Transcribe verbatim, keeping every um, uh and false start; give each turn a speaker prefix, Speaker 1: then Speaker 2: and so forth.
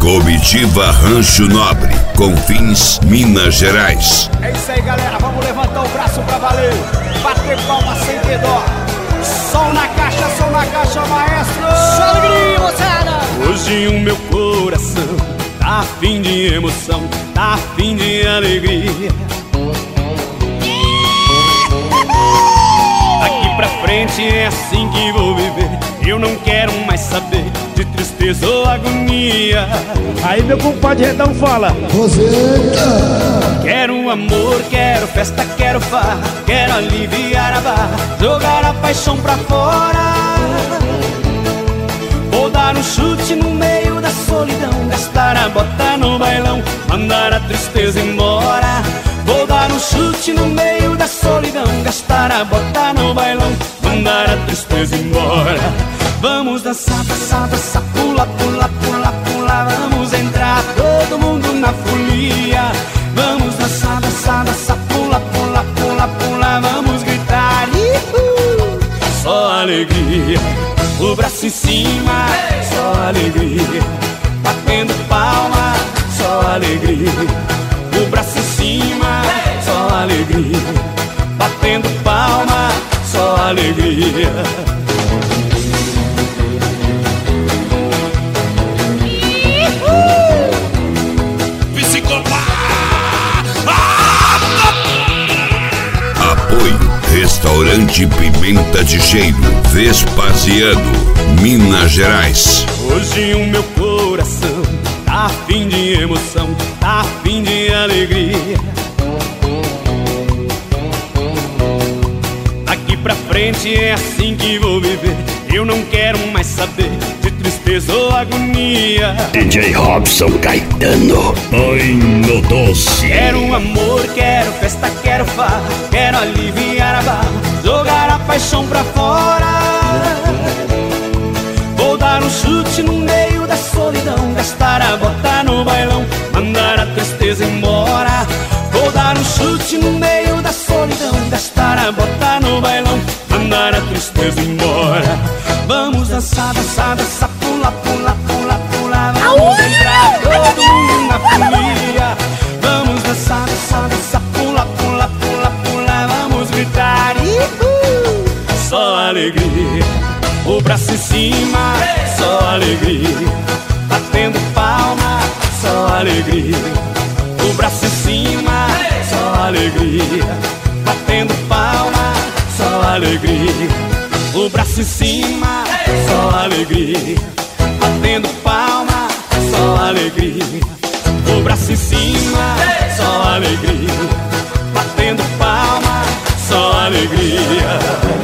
Speaker 1: Comitiva Rancho Nobre, Confins, Minas Gerais.
Speaker 2: É isso aí, galera, vamos levantar o braço pra valer, bater palma sem ter dó. Som na caixa, som na caixa, maestro. Só alegria, moçada.
Speaker 3: Hoje o meu coração tá afim de emoção, tá afim de alegria. Daqui pra frente é assim que vou viver. Eu não quero mais saber de tristeza ou agonia.
Speaker 2: Aí meu compadre Redão fala:
Speaker 3: quero amor, quero festa, quero farra, quero aliviar a barra, jogar a paixão pra fora. Vou dar um chute no meio da solidão, gastar a bota no bailão, mandar a tristeza embora. Vou dar um chute no meio da solidão, gastar a bota no bailão, mandar a tristeza embora. Vamos dançar, dançar, dançar, pula, pula, pula, pula. Vamos entrar todo mundo na folia. Vamos dançar, dançar, dançar, pula, pula, pula, pula. Vamos gritar, ihu! Só alegria, o braço em cima, só alegria. Batendo palma, só alegria. O braço em cima, só alegria. Batendo palma, só alegria.
Speaker 1: Apoio Restaurante Pimenta de Cheiro, Vespasiano, Minas Gerais.
Speaker 3: Hoje o meu coração tá afim de emoção, tá afim de alegria. Daqui pra frente é assim que vou viver. Eu não quero mais saber de tristeza ou agonia.
Speaker 4: D J Robson Caetano, ai no doce.
Speaker 3: Quero amor, quero festa, quero farra, quero aliviar a barra, jogar a paixão pra fora. Vou dar um chute no meio da solidão, gastar a bota no bailão, mandar a tristeza embora. Vou dar um chute no meio da solidão, gastar a bota no bailão, mandar a tristeza embora. Vamos dançar, dançar, dançar, pula, pula, pula, pula. Vamos entrar todo mundo na folia. Vamos dançar, dançar, dançar, pula, pula, pula, pula. Vamos gritar, ihu! Só alegria, o braço em cima, só alegria. Batendo palma, só alegria. O braço em cima, só alegria. Batendo palma, só alegria. O braço em cima, só alegria. Batendo palma, só alegria. O braço em cima, só alegria. Batendo palma, só alegria.